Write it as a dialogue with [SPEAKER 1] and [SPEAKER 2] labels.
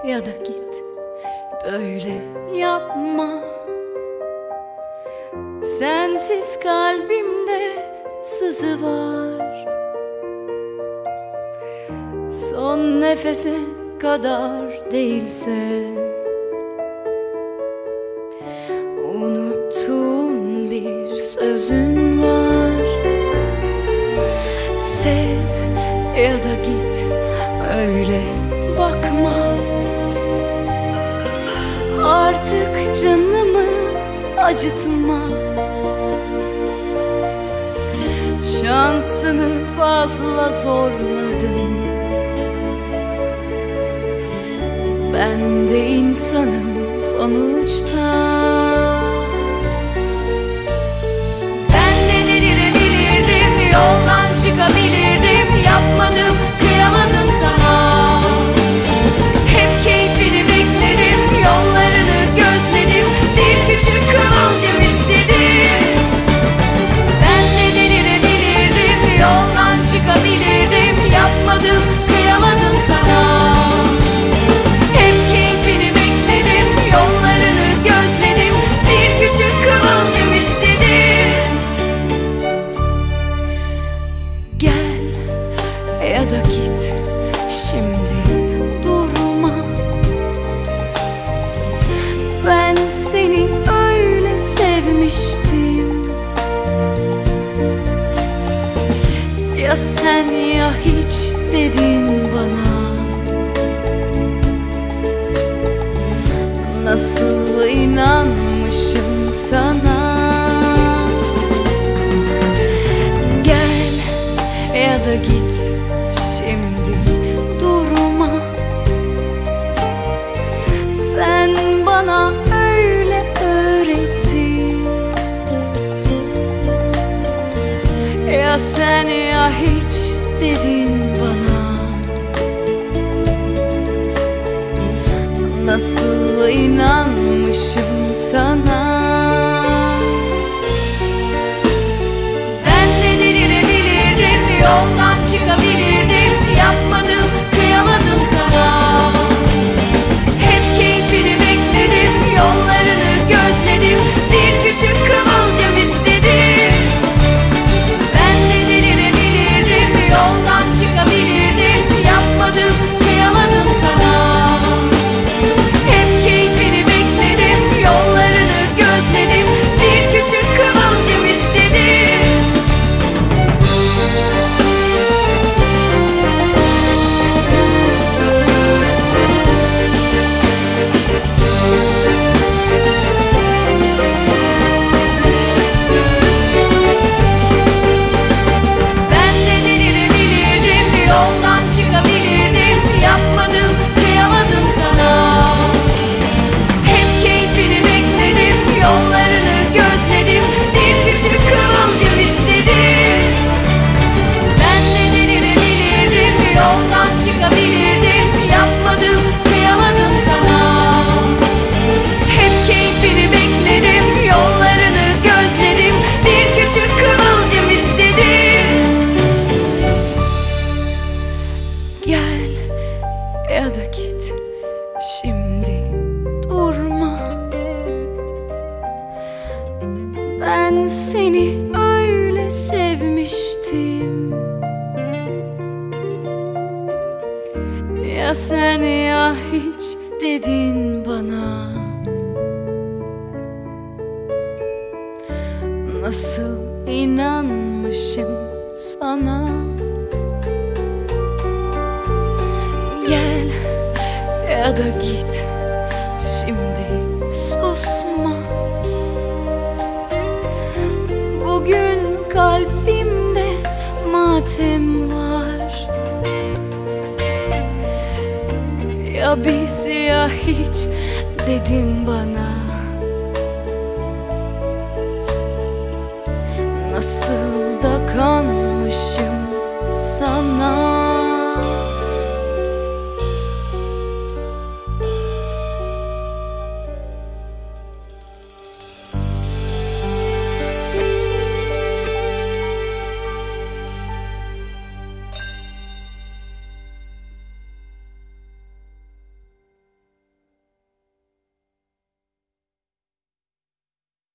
[SPEAKER 1] ya da git, böyle yapma. Sensiz kalbimde sızı var, son nefese kadar değilse. Unuttuğum bir sözün var, sev ya da git, öyle bakma. Artık canımı acıtma, şansını fazla zorladın. Ben de insanım sonuçta. Ben de delirebilirdim, yoldan çıkabilirdim. Yapmadım, kıyamadım sana. Hep keyfini bekledim, yollarını gözledim. Bir küçük kıvılcım istedim. Ben de delirebilirdim, yoldan çıkabilirdim. Yapmadım, kıyamadım sana. Hep keyfini bekledim, yollarını gözledim. Bir küçük kıvılcım istedim. Gel ya da git, şimdi durma. Ben seni öyle sevmiştim. Ya sen ya hiç dedin bana. Nasıl inanmışım sana. Gel ya da git, şimdi durma. Sen bana öyle öğrettin. Ya sen ya hiç dedin bana. Nasıl inanmışım sana. Ben de delirebilirdim, yoldan çıkabilirdim. Yapmadım, kıyamadım sana. Hep keyfini bekledim, yollarını gözledim. Bir küçük kıvılcım istedim. Ben de delirebilirdim, yoldan çıkabilirdim. Yapmadım, kıyamadım sana. Hep keyfini bekledim, yollarını gözledim. Bir küçük kıvılcım istedim. Ben de delirebilirdim, yoldan çıkabilirdim. Yapmadım, kıyamadım sana. Hep keyfini bekledim, yollarını gözledim. Bir küçük kıvılcım istedim. Ben de delirebilirdim, yoldan çıkabilirdim. Yapmadım, kıyamadım sana. Hep keyfini bekledim, yollarını gözledim. Bir küçük kıvılcım istedim. Gel ya da git, şimdi durma. Ben seni öyle sevmiştim. Ya sen ya hiç dedin bana. Nasıl inanmışım sana. Gel ya da git, şimdi susma. Bugün kalbimde matem var. Ya biz ya hiç dedin bana. Nasıl da kanmışım sana.